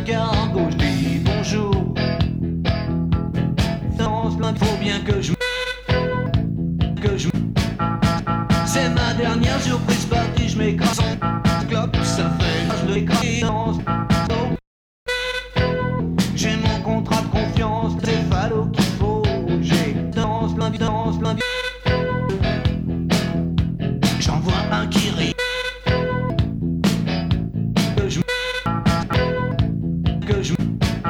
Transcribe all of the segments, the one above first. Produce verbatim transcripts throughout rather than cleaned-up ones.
regarde en gauche, dis bonjour. Danse plein, faut bien que je que je c'est ma dernière surprise partie, je m'écrase en clope, ça fait je l'écrase. J'ai mon contrat de confiance, c'est phallo qu'il faut. J'ai danse plein, danse plein. J'en vois un qui rit. Que je que je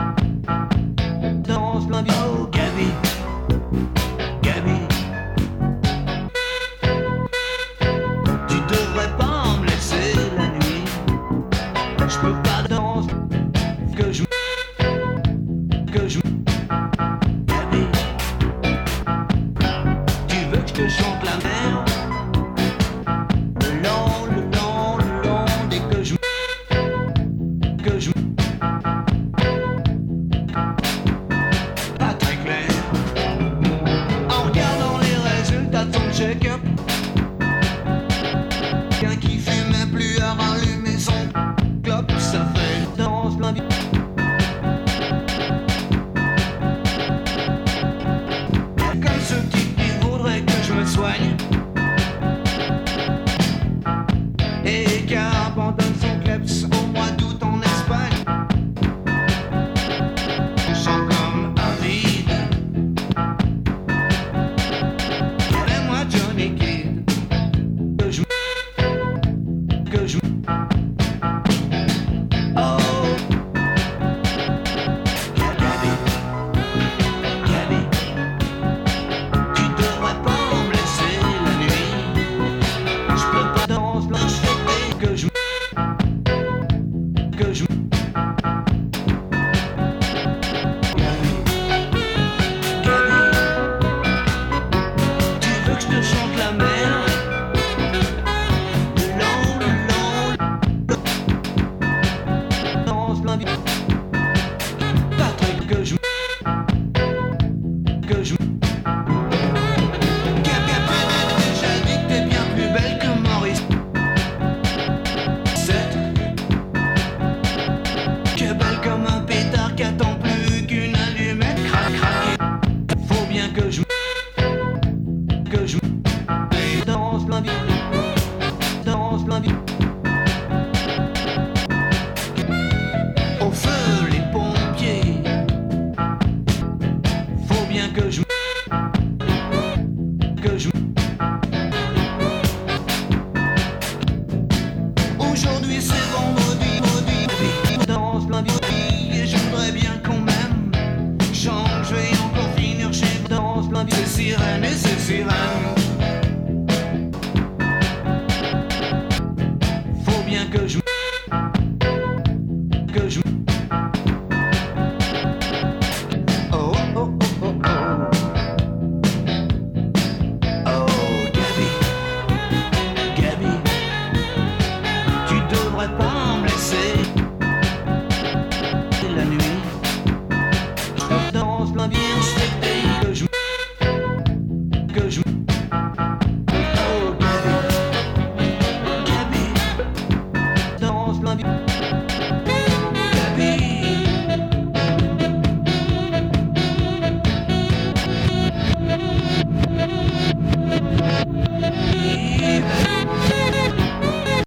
danse plein. Oh Gabi, Gabi, tu devrais pas me laisser la nuit. Je peux pas danser. Que je que je